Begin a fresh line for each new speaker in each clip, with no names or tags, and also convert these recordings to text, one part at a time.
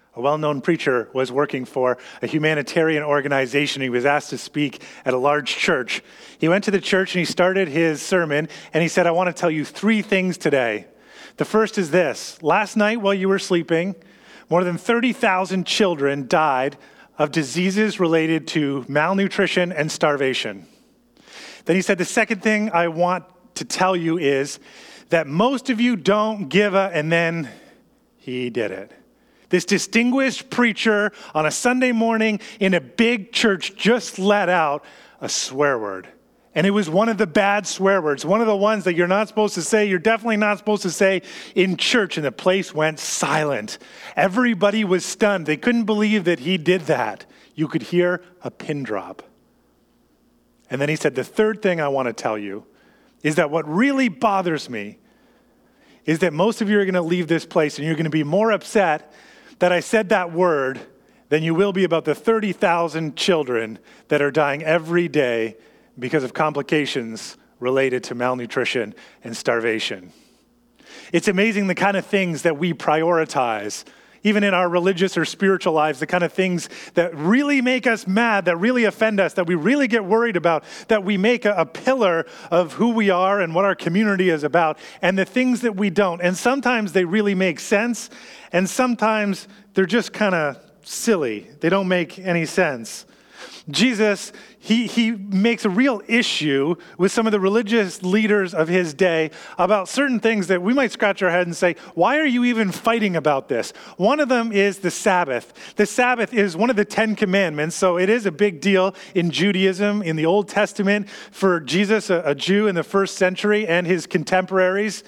A well-known preacher was working for a humanitarian organization. He was asked to speak at a large church. He went to the church and he started his sermon and he said, I want to tell you 3 things today. The first is this. Last night while you were sleeping, more than 30,000 children died of diseases related to malnutrition and starvation. Then he said, the second thing I want to tell you is that most of you don't give a, and then he did it. This distinguished preacher on a Sunday morning in a big church just let out a swear word. And it was one of the bad swear words, one of the ones that you're not supposed to say, you're definitely not supposed to say in church, and the place went silent. Everybody was stunned. They couldn't believe that he did that. You could hear a pin drop. And then he said, the third thing I want to tell you is that what really bothers me is that most of you are going to leave this place and you're going to be more upset that I said that word than you will be about the 30,000 children that are dying every day because of complications related to malnutrition and starvation. It's amazing the kind of things that we prioritize, even in our religious or spiritual lives, the kind of things that really make us mad, that really offend us, that we really get worried about, that we make a pillar of who we are and what our community is about, and the things that we don't. And sometimes they really make sense, and sometimes they're just kind of silly. They don't make any sense. Jesus, he makes a real issue with some of the religious leaders of his day about certain things that we might scratch our head and say, why are you even fighting about this? One of them is the Sabbath. The Sabbath is one of the 10 commandments, so it is a big deal in Judaism, in the Old Testament, for Jesus, a Jew in the first century, and his contemporaries.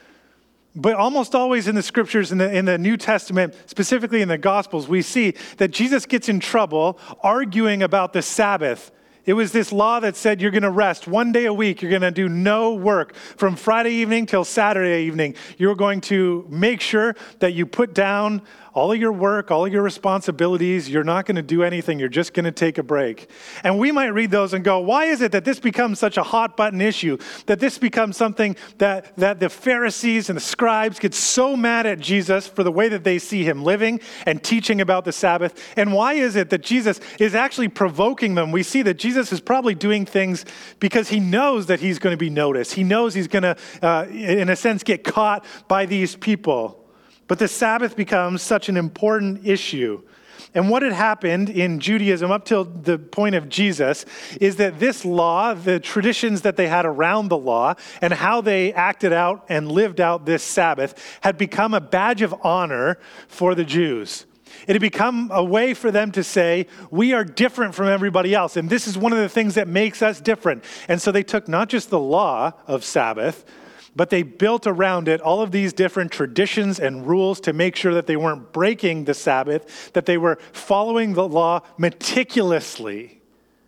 But almost always in the scriptures, in the New Testament, specifically in the Gospels, we see that Jesus gets in trouble arguing about the Sabbath. It was this law that said you're going to rest one day a week. You're going to do no work. From Friday evening till Saturday evening, you're going to make sure that you put down all of your work, all of your responsibilities. You're not going to do anything. You're just going to take a break. And we might read those and go, why is it that this becomes such a hot button issue? That this becomes something that the Pharisees and the scribes get so mad at Jesus for the way that they see him living and teaching about the Sabbath? And why is it that Jesus is actually provoking them? We see that Jesus is probably doing things because he knows that he's going to be noticed. He knows he's going to, in a sense, get caught by these people. But the Sabbath becomes such an important issue. And what had happened in Judaism up till the point of Jesus is that this law, the traditions that they had around the law, and how they acted out and lived out this Sabbath had become a badge of honor for the Jews. It had become a way for them to say, we are different from everybody else. And this is one of the things that makes us different. And so they took not just the law of Sabbath, but they built around it all of these different traditions and rules to make sure that they weren't breaking the Sabbath, that they were following the law meticulously.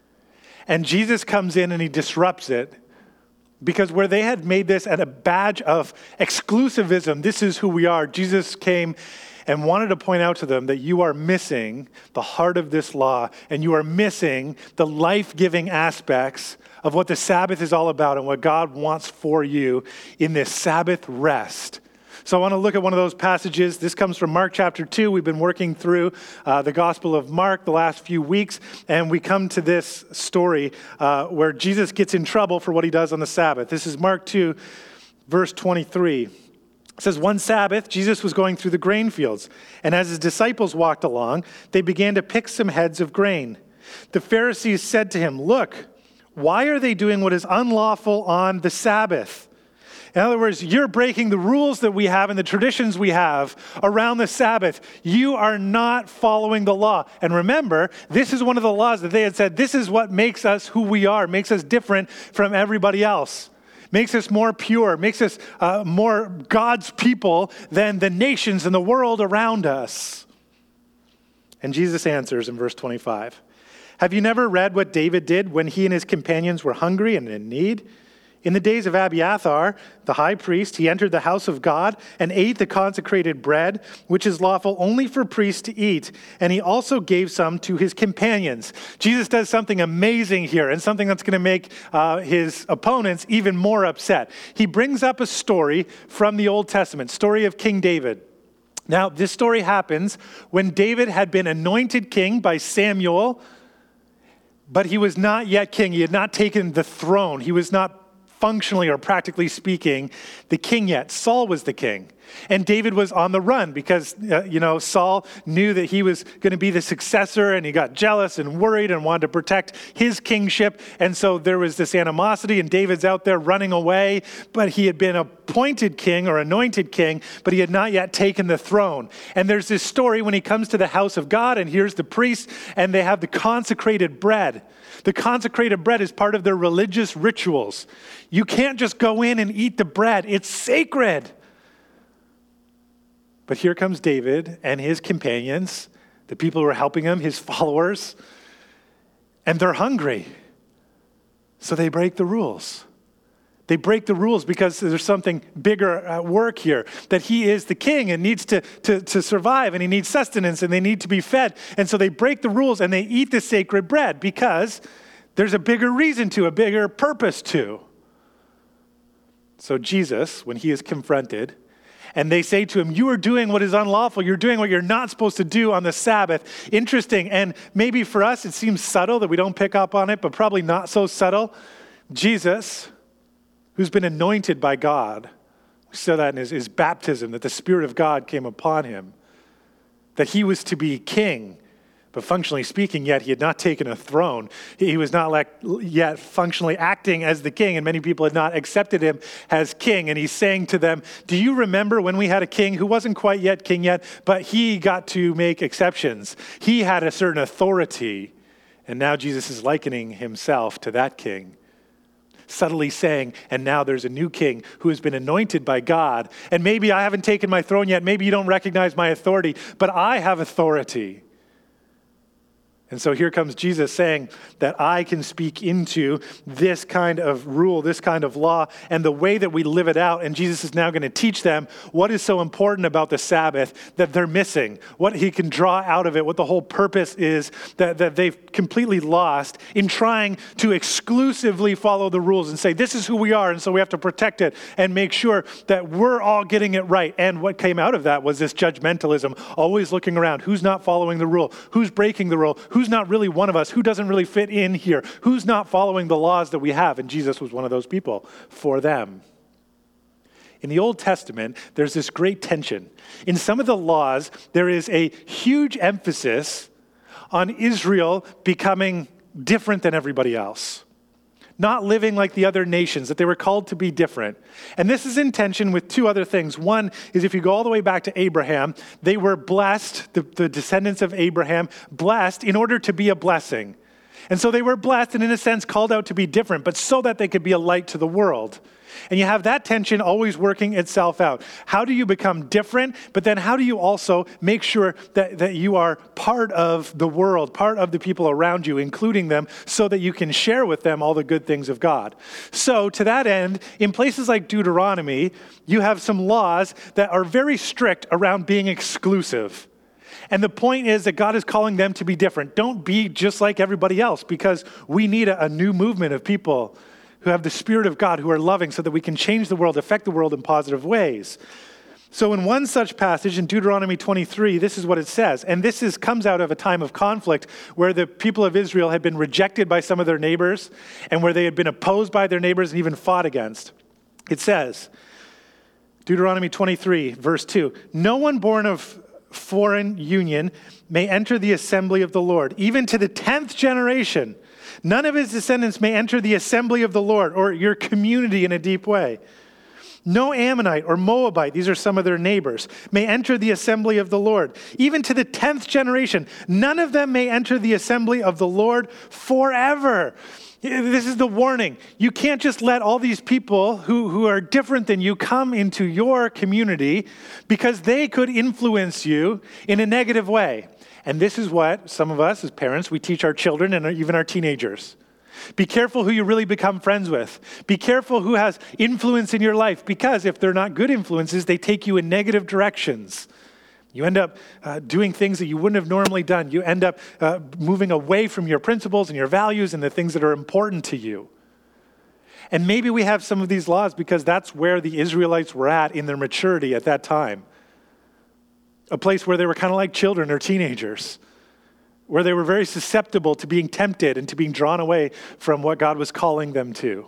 And Jesus comes in and he disrupts it, because where they had made this at a badge of exclusivism, this is who we are, Jesus came and wanted to point out to them that you are missing the heart of this law, and you are missing the life-giving aspects of what the Sabbath is all about and what God wants for you in this Sabbath rest. So I want to look at one of those passages. This comes from Mark chapter 2. We've been working through the Gospel of Mark the last few weeks, and we come to this story where Jesus gets in trouble for what he does on the Sabbath. This is Mark 2, verse 23. It says, one Sabbath, Jesus was going through the grain fields, and as his disciples walked along, they began to pick some heads of grain. The Pharisees said to him, look, why are they doing what is unlawful on the Sabbath? In other words, you're breaking the rules that we have and the traditions we have around the Sabbath. You are not following the law. And remember, this is one of the laws that they had said, this is what makes us who we are, makes us different from everybody else. Makes us more pure, makes us more God's people than the nations and the world around us. And Jesus answers in verse 25. Have you never read what David did when he and his companions were hungry and in need? In the days of Abiathar, the high priest, he entered the house of God and ate the consecrated bread, which is lawful only for priests to eat. And he also gave some to his companions. Jesus does something amazing here, and something that's going to make his opponents even more upset. He brings up a story from the Old Testament, story of King David. Now, this story happens when David had been anointed king by Samuel, but he was not yet king. He had not taken the throne. He was not functionally or practically speaking the king yet. Saul was the king. And David was on the run because, Saul knew that he was going to be the successor, and he got jealous and worried and wanted to protect his kingship. And so there was this animosity, and David's out there running away, but he had been appointed king or anointed king, but he had not yet taken the throne. And there's this story when he comes to the house of God, and here's the priest, and they have the consecrated bread. The consecrated bread is part of their religious rituals. You can't just go in and eat the bread. It's sacred. But here comes David and his companions, the people who are helping him, his followers, and they're hungry. So they break the rules. They break the rules because there's something bigger at work here, that he is the king and needs to survive, and he needs sustenance, and they need to be fed. And so they break the rules and they eat the sacred bread because there's a bigger reason to, a bigger purpose to. So Jesus, when he is confronted, and they say to him, you are doing what is unlawful. You're doing what you're not supposed to do on the Sabbath. Interesting. And maybe for us, it seems subtle that we don't pick up on it, but probably not so subtle. Jesus, who's been anointed by God, we saw that in his baptism, that the Spirit of God came upon him, that he was to be king. But functionally speaking, yet he had not taken a throne. He was not yet functionally acting as the king, and many people had not accepted him as king. And he's saying to them, do you remember when we had a king who wasn't quite yet king yet, but he got to make exceptions? He had a certain authority, and now Jesus is likening himself to that king, subtly saying, and now there's a new king who has been anointed by God. And maybe I haven't taken my throne yet. Maybe you don't recognize my authority, but I have authority. And so here comes Jesus saying that I can speak into this kind of rule, this kind of law, and the way that we live it out. And Jesus is now going to teach them what is so important about the Sabbath that they're missing, what he can draw out of it, what the whole purpose is that they've completely lost in trying to exclusively follow the rules and say, this is who we are, and so we have to protect it and make sure that we're all getting it right. And what came out of that was this judgmentalism, always looking around, who's not following the rule, who's breaking the rule, who's not really one of us, who doesn't really fit in here, who's not following the laws that we have. And Jesus was one of those people for them. In the Old Testament, there's this great tension. In some of the laws, there is a huge emphasis on Israel becoming different than everybody else, not living like the other nations, that they were called to be different. And this is in tension with two other things. One is if you go all the way back to Abraham, they were blessed, the descendants of Abraham, blessed in order to be a blessing. And so they were blessed and in a sense called out to be different, but so that they could be a light to the world. And you have that tension always working itself out. How do you become different? But then how do you also make sure that you are part of the world, part of the people around you, including them, so that you can share with them all the good things of God? So to that end, in places like Deuteronomy, you have some laws that are very strict around being exclusive. And the point is that God is calling them to be different. Don't be just like everybody else, because we need a new movement of people who have the Spirit of God, who are loving, so that we can change the world, affect the world in positive ways. So in one such passage in Deuteronomy 23, this is what it says. And this comes out of a time of conflict where the people of Israel had been rejected by some of their neighbors and where they had been opposed by their neighbors and even fought against. It says, Deuteronomy 23, verse 2, no one born of foreign union may enter the assembly of the Lord, even to the 10th generation. None of his descendants may enter the assembly of the Lord or your community in a deep way. No Ammonite or Moabite, these are some of their neighbors, may enter the assembly of the Lord. Even to the 10th generation, none of them may enter the assembly of the Lord forever. This is the warning. You can't just let all these people who are different than you come into your community because they could influence you in a negative way. And this is what some of us as parents, we teach our children and even our teenagers. Be careful who you really become friends with. Be careful who has influence in your life, because if they're not good influences, they take you in negative directions. You end up doing things that you wouldn't have normally done. You end up moving away from your principles and your values and the things that are important to you. And maybe we have some of these laws because that's where the Israelites were at in their maturity at that time. a place where they were kind of like children or teenagers, where they were very susceptible to being tempted and to being drawn away from what God was calling them to.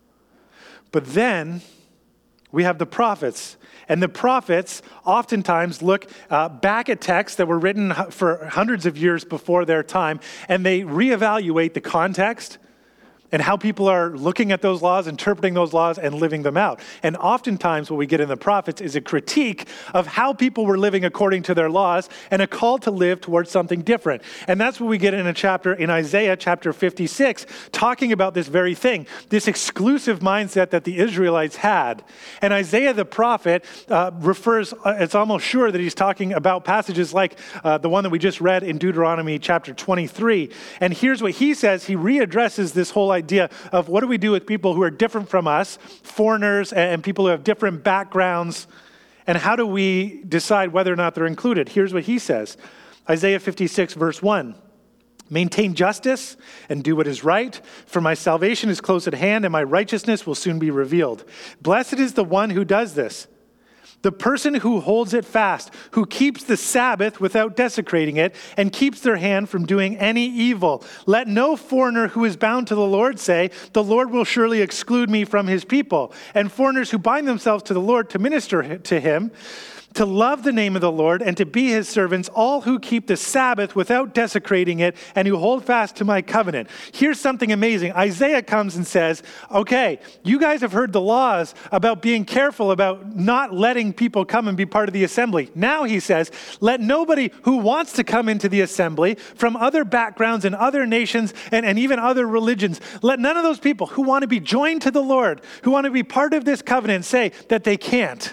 But then we have the prophets. And the prophets oftentimes look back at texts that were written for hundreds of years before their time, and they reevaluate the context and how people are looking at those laws, interpreting those laws, and living them out. And oftentimes what we get in the prophets is a critique of how people were living according to their laws and a call to live towards something different. And that's what we get in a chapter in Isaiah chapter 56, talking about this very thing, this exclusive mindset that the Israelites had. And Isaiah the prophet refers, it's almost sure that he's talking about passages like the one that we just read in Deuteronomy chapter 23. And here's what he says. He readdresses this whole idea of what do we do with people who are different from us, foreigners and people who have different backgrounds, and how do we decide whether or not they're included? Here's what he says. Isaiah 56 verse 1. Maintain justice and do what is right, for my salvation is close at hand and my righteousness will soon be revealed. Blessed is the one who does this, the person who holds it fast, who keeps the Sabbath without desecrating it, and keeps their hand from doing any evil. Let no foreigner who is bound to the Lord say, the Lord will surely exclude me from his people. And foreigners who bind themselves to the Lord to minister to him, to love the name of the Lord and to be his servants, all who keep the Sabbath without desecrating it and who hold fast to my covenant. Here's something amazing. Isaiah comes and says, okay, you guys have heard the laws about being careful about not letting people come and be part of the assembly. Now he says, let nobody who wants to come into the assembly from other backgrounds and other nations and even other religions, let none of those people who want to be joined to the Lord, who want to be part of this covenant, say that they can't.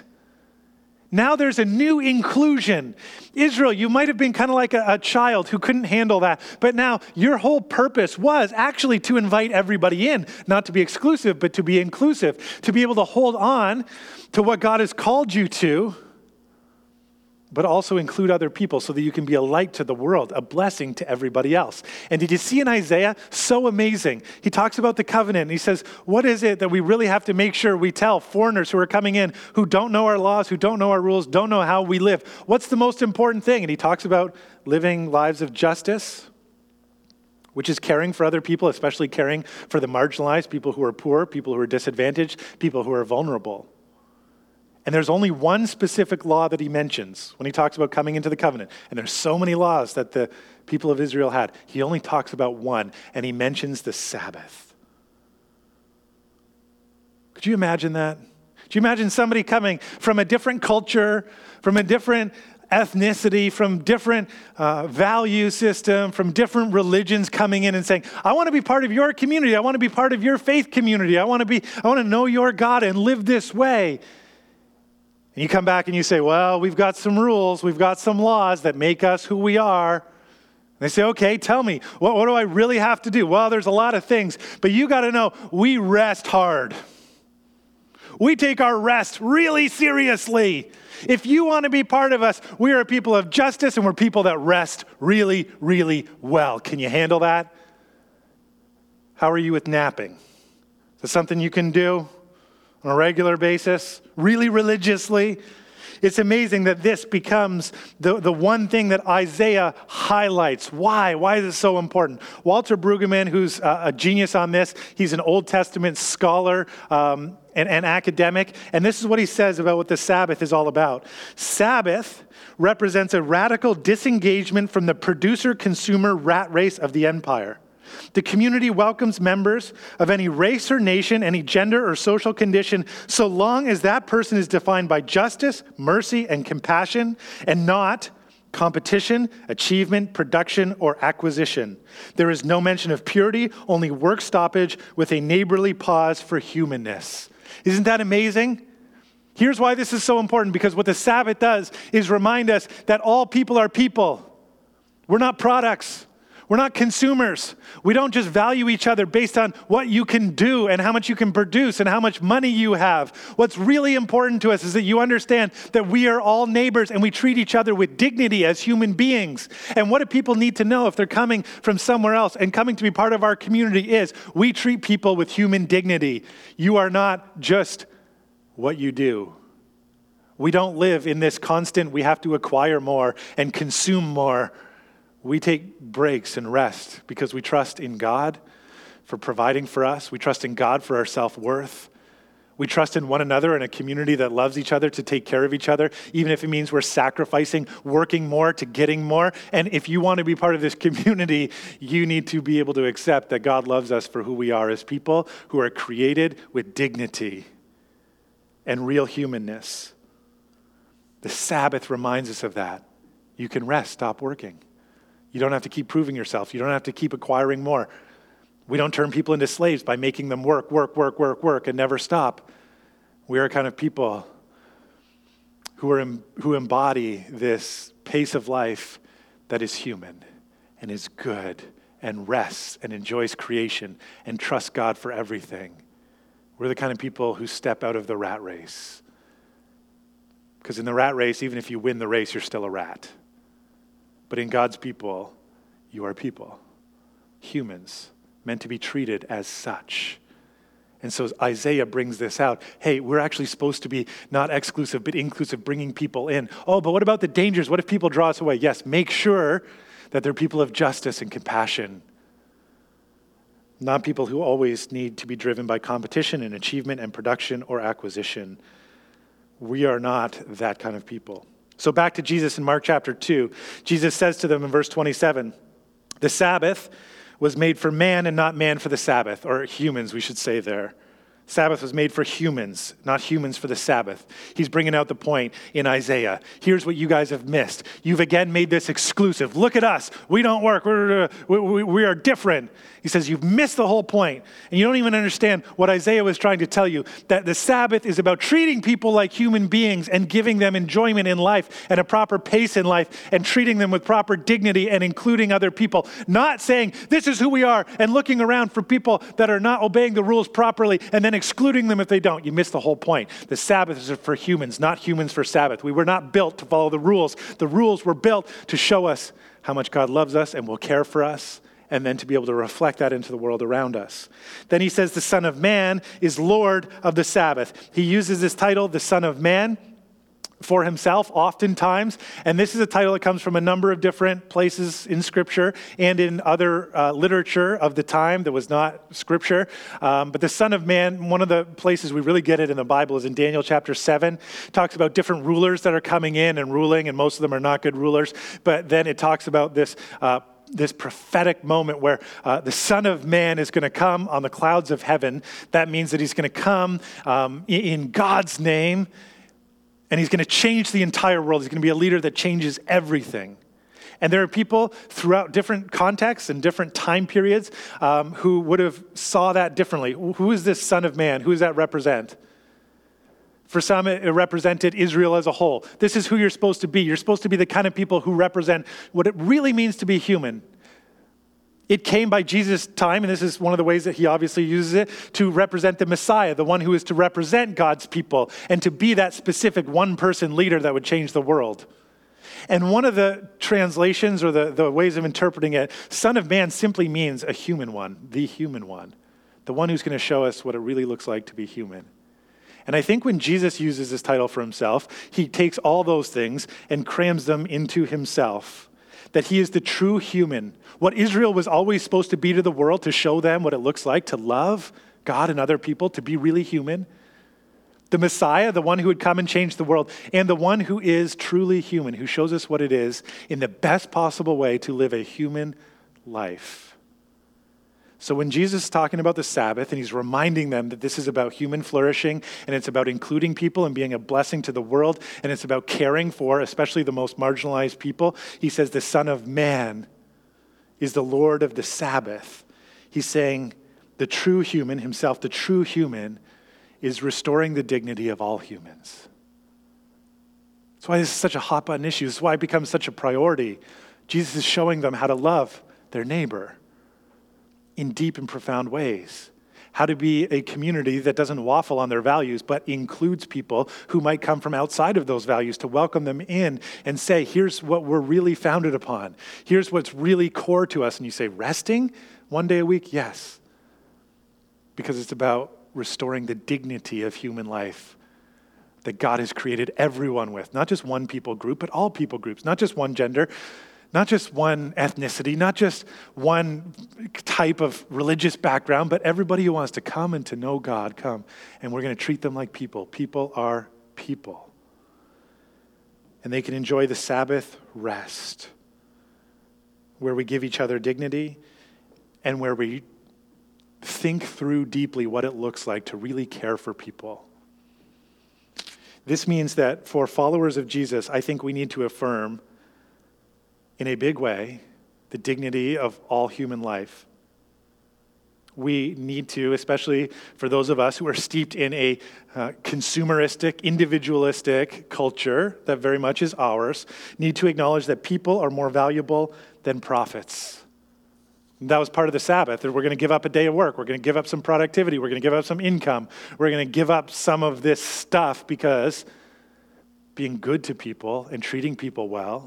Now there's a new inclusion. Israel, you might have been kind of like a child who couldn't handle that. But now your whole purpose was actually to invite everybody in, not to be exclusive, but to be inclusive, to be able to hold on to what God has called you to, but also include other people so that you can be a light to the world, a blessing to everybody else. And did you see in Isaiah? So amazing. He talks about the covenant. And he says, what is it that we really have to make sure we tell foreigners who are coming in, who don't know our laws, who don't know our rules, don't know how we live? What's the most important thing? And he talks about living lives of justice, which is caring for other people, especially caring for the marginalized, people who are poor, people who are disadvantaged, people who are vulnerable. And there's only one specific law that he mentions when he talks about coming into the covenant. And there's so many laws that the people of Israel had. He only talks about one, and he mentions the Sabbath. Could you imagine that? Could you imagine somebody coming from a different culture, from a different ethnicity, from different value system, from different religions coming in and saying, I want to be part of your community. I want to be part of your faith community. I want to know your God and live this way. And you come back and you say, well, we've got some rules, we've got some laws that make us who we are. And they say, okay, tell me, what do I really have to do? Well, there's a lot of things, but you got to know, we rest hard. We take our rest really seriously. If you want to be part of us, we are a people of justice and we're people that rest really, really well. Can you handle that? How are you with napping? Is that something you can do on a regular basis, really religiously? It's amazing that this becomes the one thing that Isaiah highlights. Why? Why is it so important? Walter Brueggemann, who's a genius on this, he's an Old Testament scholar and academic, and this is what he says about what the Sabbath is all about. Sabbath represents a radical disengagement from the producer-consumer rat race of the empire. The community welcomes members of any race or nation, any gender or social condition, so long as that person is defined by justice, mercy, and compassion, and not competition, achievement, production, or acquisition. There is no mention of purity, only work stoppage with a neighborly pause for humanness. Isn't that amazing? Here's why this is so important, because what the Sabbath does is remind us that all people are people. We're not products. We're not consumers. We don't just value each other based on what you can do and how much you can produce and how much money you have. What's really important to us is that you understand that we are all neighbors and we treat each other with dignity as human beings. And what do people need to know if they're coming from somewhere else and coming to be part of our community is we treat people with human dignity. You are not just what you do. We don't live in this constant, we have to acquire more and consume more. We take breaks and rest because we trust in God for providing for us. We trust in God for our self-worth. We trust in one another and a community that loves each other to take care of each other, even if it means we're sacrificing, working more to getting more. And if you want to be part of this community, you need to be able to accept that God loves us for who we are as people who are created with dignity and real humanness. The Sabbath reminds us of that. You can rest, stop working. You don't have to keep proving yourself. You don't have to keep acquiring more. We don't turn people into slaves by making them work, and never stop. We are a kind of people who embody this pace of life that is human and is good and rests and enjoys creation and trusts God for everything. We're the kind of people who step out of the rat race. Because in the rat race, even if you win the race, you're still a rat. But in God's people, you are people, humans, meant to be treated as such. And so Isaiah brings this out. Hey, we're actually supposed to be not exclusive, but inclusive, bringing people in. Oh, but what about the dangers? What if people draw us away? Yes, make sure that they're people of justice and compassion, not people who always need to be driven by competition and achievement and production or acquisition. We are not that kind of people. So back to Jesus in Mark chapter 2. Jesus says to them in verse 27, the Sabbath was made for man and not man for the Sabbath, or humans, we should say there. Sabbath was made for humans, not humans for the Sabbath. He's bringing out the point in Isaiah. Here's what you guys have missed. You've again made this exclusive. Look at us. We don't work. We are different. He says you've missed the whole point, and you don't even understand what Isaiah was trying to tell you, that the Sabbath is about treating people like human beings and giving them enjoyment in life and a proper pace in life and treating them with proper dignity and including other people. Not saying this is who we are and looking around for people that are not obeying the rules properly and then excluding them if they don't. You miss the whole point. The Sabbath is for humans, not humans for Sabbath. We were not built to follow the rules. The rules were built to show us how much God loves us and will care for us, and then to be able to reflect that into the world around us. Then he says the Son of Man is Lord of the Sabbath. He uses this title, the Son of Man, for himself oftentimes, and this is a title that comes from a number of different places in Scripture and in other literature of the time that was not Scripture. But the Son of Man, one of the places we really get it in the Bible is in Daniel chapter 7. It talks about different rulers that are coming in and ruling, and most of them are not good rulers. But then it talks about this prophetic moment where the Son of Man is going to come on the clouds of heaven. That means that he's going to come in God's name, and he's going to change the entire world. He's going to be a leader that changes everything. And there are people throughout different contexts and different time periods who would have saw that differently. Who is this Son of Man? Who does that represent? For some, it represented Israel as a whole. This is who you're supposed to be. You're supposed to be the kind of people who represent what it really means to be human. It came by Jesus' time, and this is one of the ways that he obviously uses it, to represent the Messiah, the one who is to represent God's people and to be that specific one-person leader that would change the world. And one of the translations or the ways of interpreting it, Son of Man simply means a human one, the one who's going to show us what it really looks like to be human. And I think when Jesus uses this title for himself, he takes all those things and crams them into himself. That he is the true human. What Israel was always supposed to be to the world, to show them what it looks like to love God and other people, to be really human. The Messiah, the one who would come and change the world, and the one who is truly human, who shows us what it is in the best possible way to live a human life. So when Jesus is talking about the Sabbath and he's reminding them that this is about human flourishing and it's about including people and being a blessing to the world and it's about caring for especially the most marginalized people, he says the Son of Man is the Lord of the Sabbath. He's saying the true human, himself, the true human, is restoring the dignity of all humans. That's why this is such a hot button issue. This is why it becomes such a priority. Jesus is showing them how to love their neighbor in deep and profound ways. How to be a community that doesn't waffle on their values, but includes people who might come from outside of those values, to welcome them in and say, here's what we're really founded upon. Here's what's really core to us. And you say, resting 1 day a week? Yes. Because it's about restoring the dignity of human life. that God has created everyone with, not just one people group, but all people groups, not just one gender, not just one ethnicity, not just one type of religious background, but everybody who wants to come and to know God, come. And we're going to treat them like people. People are people. And they can enjoy the Sabbath rest, where we give each other dignity and where we think through deeply what it looks like to really care for people. This means that for followers of Jesus, I think we need to affirm in a big way the dignity of all human life. We need to, especially for those of us who are steeped in a consumeristic, individualistic culture that very much is ours, need to acknowledge that people are more valuable than profits. That was part of the Sabbath, that we're going to give up a day of work. We're going to give up some productivity. We're going to give up some income. We're going to give up some of this stuff because being good to people and treating people well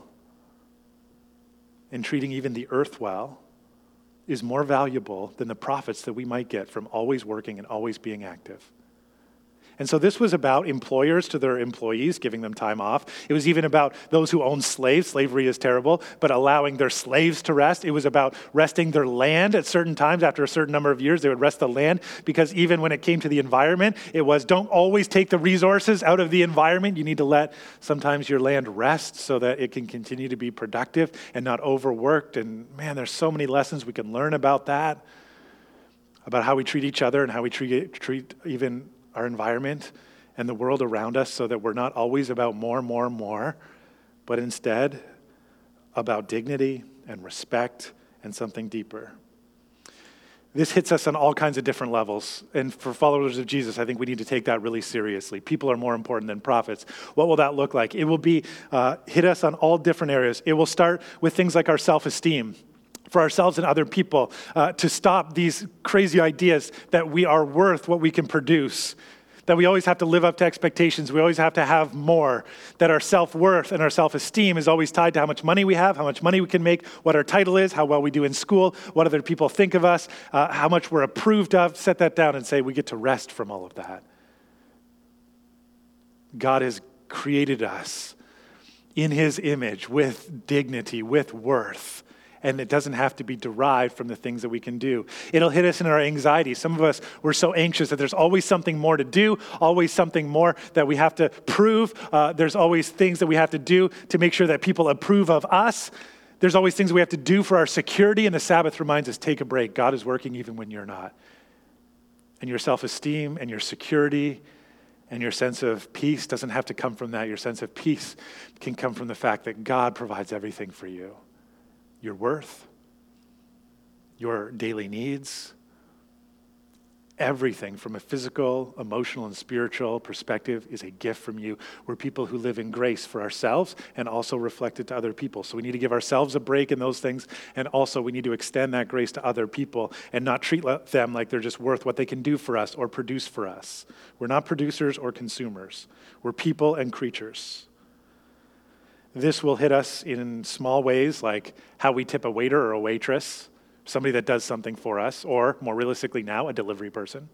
and treating even the earth well is more valuable than the profits that we might get from always working and always being active. And so this was about employers to their employees, giving them time off. It was even about those who own slaves. Slavery is terrible, but allowing their slaves to rest. It was about resting their land at certain times. After a certain number of years, they would rest the land, because even when it came to the environment, it was don't always take the resources out of the environment. You need to let sometimes your land rest so that it can continue to be productive and not overworked. And man, there's so many lessons we can learn about that, about how we treat each other and how we treat even our environment and the world around us, so that we're not always about more, but instead about dignity and respect and something deeper. This hits us on all kinds of different levels. And for followers of Jesus, I think we need to take that really seriously. People are more important than profits. What will that look like? It will be hit us on all different areas. It will start with things like our self-esteem for ourselves and other people, to stop these crazy ideas that we are worth what we can produce, that we always have to live up to expectations, we always have to have more, that our self-worth and our self-esteem is always tied to how much money we have, how much money we can make, what our title is, how well we do in school, what other people think of us, how much we're approved of. Set that down and say we get to rest from all of that. God has created us in his image with dignity, with worth. And it doesn't have to be derived from the things that we can do. It'll hit us in our anxiety. Some of us, we're so anxious that there's always something more to do, always something more that we have to prove. There's always things that we have to do to make sure that people approve of us. There's always things we have to do for our security. And the Sabbath reminds us, take a break. God is working even when you're not. And your self-esteem and your security and your sense of peace doesn't have to come from that. Your sense of peace can come from the fact that God provides everything for you. Your worth, your daily needs, everything from a physical, emotional, and spiritual perspective is a gift from you. We're people who live in grace for ourselves and also reflect it to other people. So we need to give ourselves a break in those things, and also we need to extend that grace to other people and not treat them like they're just worth what they can do for us or produce for us. We're not producers or consumers. We're people and creatures. This will hit us in small ways, like how we tip a waiter or a waitress, somebody that does something for us, or more realistically now, a delivery person.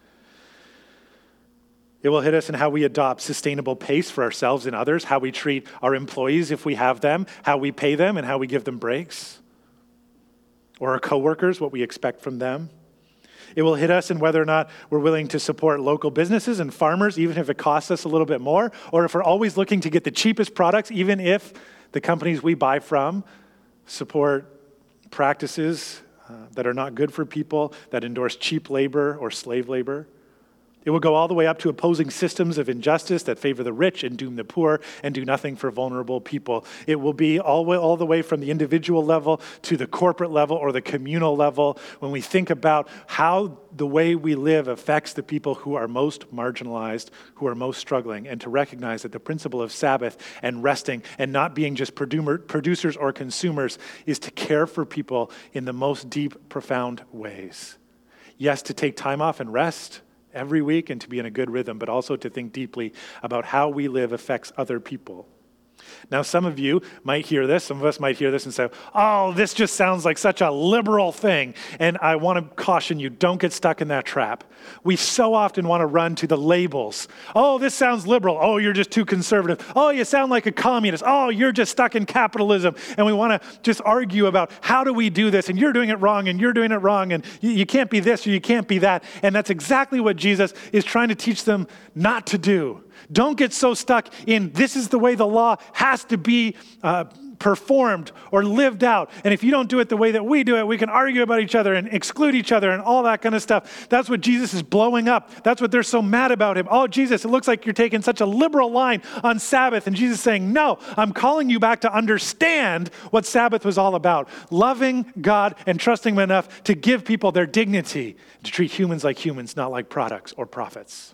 It will hit us in how we adopt sustainable pace for ourselves and others, how we treat our employees if we have them, how we pay them and how we give them breaks, or our coworkers, what we expect from them. It will hit us in whether or not we're willing to support local businesses and farmers, even if it costs us a little bit more, or if we're always looking to get the cheapest products, even if the companies we buy from support practices that are not good for people, that endorse cheap labor or slave labor. It will go all the way up to opposing systems of injustice that favor the rich and doom the poor and do nothing for vulnerable people. It will be all the way from the individual level to the corporate level or the communal level when we think about how the way we live affects the people who are most marginalized, who are most struggling, and to recognize that the principle of Sabbath and resting and not being just producers or consumers is to care for people in the most deep, profound ways. Yes, to take time off and rest every week and to be in a good rhythm, but also to think deeply about how we live affects other people. Now, some of you might hear this, some of us might hear this and say, oh, this just sounds like such a liberal thing. And I want to caution you, don't get stuck in that trap. We so often want to run to the labels. Oh, this sounds liberal. Oh, you're just too conservative. Oh, you sound like a communist. Oh, you're just stuck in capitalism. And we want to just argue about how do we do this? And you're doing it wrong, and you're doing it wrong, and you can't be this or you can't be that. And that's exactly what Jesus is trying to teach them not to do. Don't get so stuck in this is the way the law has to be performed or lived out. And if you don't do it the way that we do it, we can argue about each other and exclude each other and all that kind of stuff. That's what Jesus is blowing up. That's what they're so mad about him. Oh, Jesus, it looks like you're taking such a liberal line on Sabbath. And Jesus is saying, no, I'm calling you back to understand what Sabbath was all about. Loving God and trusting him enough to give people their dignity, to treat humans like humans, not like products or profits.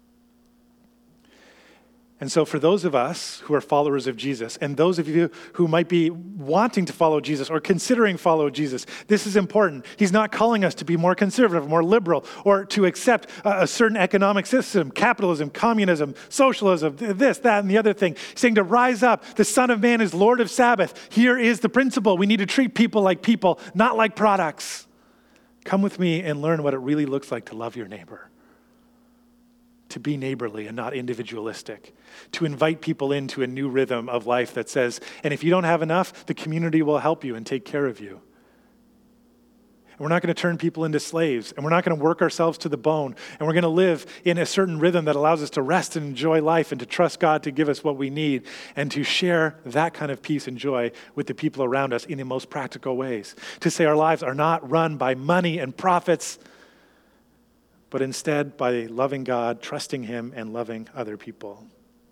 And so for those of us who are followers of Jesus, and those of you who might be wanting to follow Jesus or considering follow Jesus, this is important. He's not calling us to be more conservative, more liberal, or to accept a certain economic system, capitalism, communism, socialism, this, that, and the other thing. He's saying to rise up. The Son of Man is Lord of Sabbath. Here is the principle. We need to treat people like people, not like products. Come with me and learn what it really looks like to love your neighbor. To be neighborly and not individualistic, to invite people into a new rhythm of life that says, and if you don't have enough, the community will help you and take care of you. And we're not going to turn people into slaves, and we're not going to work ourselves to the bone, and we're going to live in a certain rhythm that allows us to rest and enjoy life and to trust God to give us what we need and to share that kind of peace and joy with the people around us in the most practical ways. To say our lives are not run by money and profits, but instead by loving God, trusting him, and loving other people.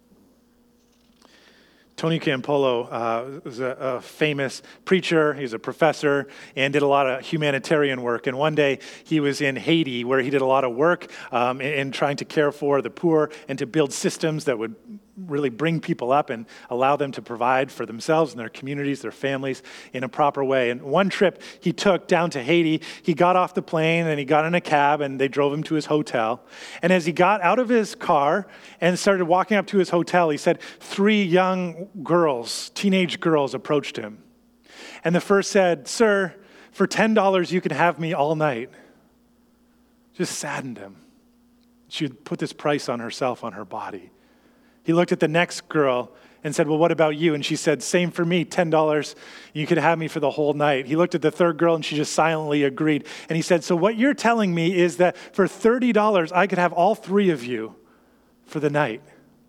Tony Campolo was a famous preacher. He was a professor and did a lot of humanitarian work. And one day he was in Haiti where he did a lot of work in trying to care for the poor and to build systems that would really bring people up and allow them to provide for themselves and their communities, their families in a proper way. And one trip he took down to Haiti, he got off the plane and he got in a cab and they drove him to his hotel. And as he got out of his car and started walking up to his hotel, he said 3 young girls, teenage girls, approached him. And the first said, "Sir, for $10 you can have me all night." Just saddened him. She would put this price on herself, on her body. He looked at the next girl and said, "Well, what about you?" And she said, "Same for me, $10. You could have me for the whole night." He looked at the third girl and she just silently agreed. And he said, "So what you're telling me is that for $30, I could have all 3 of you for the night?"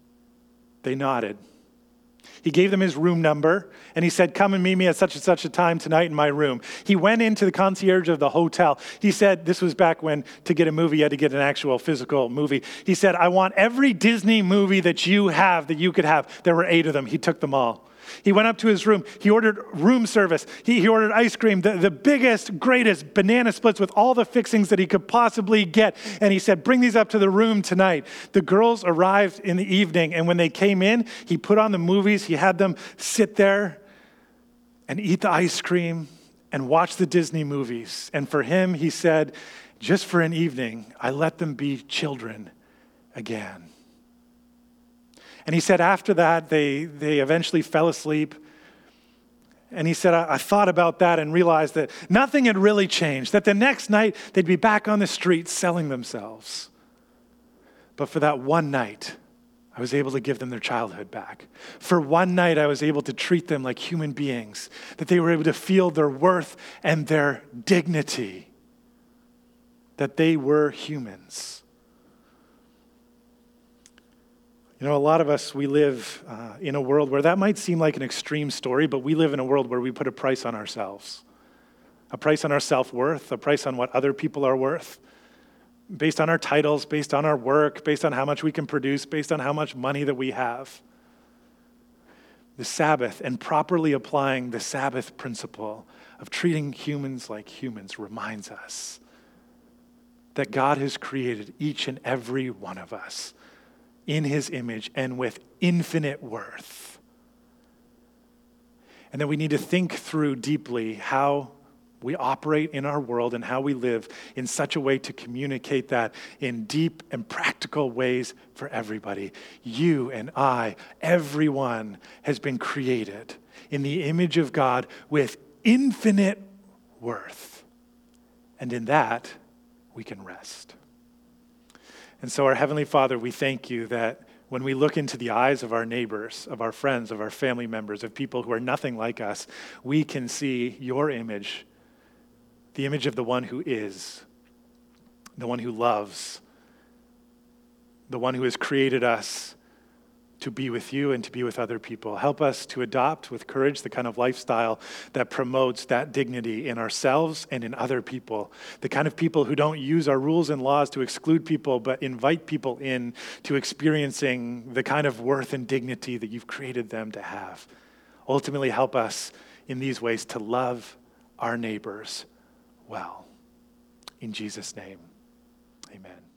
They nodded. He gave them his room number, and he said, "Come and meet me at such and such a time tonight in my room." He went into the concierge of the hotel. He said, this was back when to get a movie, you had to get an actual physical movie. He said, "I want every Disney movie that you have, that you could have." There were 8 of them. He took them all. He went up to his room. He ordered room service. He ordered ice cream, the biggest, greatest banana splits with all the fixings that he could possibly get. And he said, "Bring these up to the room tonight." The girls arrived in the evening, and when they came in, he put on the movies. He had them sit there and eat the ice cream and watch the Disney movies. And for him, he said, just for an evening, I let them be children again. And he said after that, they eventually fell asleep. And he said, I thought about that and realized that nothing had really changed, that the next night they'd be back on the streets selling themselves. But for that one night, I was able to give them their childhood back. For one night, I was able to treat them like human beings, that they were able to feel their worth and their dignity, that they were humans. You know, a lot of us, we live in a world where that might seem like an extreme story, but we live in a world where we put a price on ourselves, a price on our self-worth, a price on what other people are worth, based on our titles, based on our work, based on how much we can produce, based on how much money that we have. The Sabbath and properly applying the Sabbath principle of treating humans like humans reminds us that God has created each and every one of us in his image and with infinite worth. And that we need to think through deeply how We operate in our world and how we live in such a way to communicate that in deep and practical ways for everybody. You and I, everyone has been created in the image of God with infinite worth. And in that, we can rest. And so, our Heavenly Father, we thank you that when we look into the eyes of our neighbors, of our friends, of our family members, of people who are nothing like us, we can see your image, the image of the one who is, the one who loves, the one who has created us to be with you and to be with other people. Help us to adopt with courage the kind of lifestyle that promotes that dignity in ourselves and in other people. The kind of people who don't use our rules and laws to exclude people, but invite people in to experiencing the kind of worth and dignity that you've created them to have. Ultimately, help us in these ways to love our neighbors well. In Jesus' name, amen.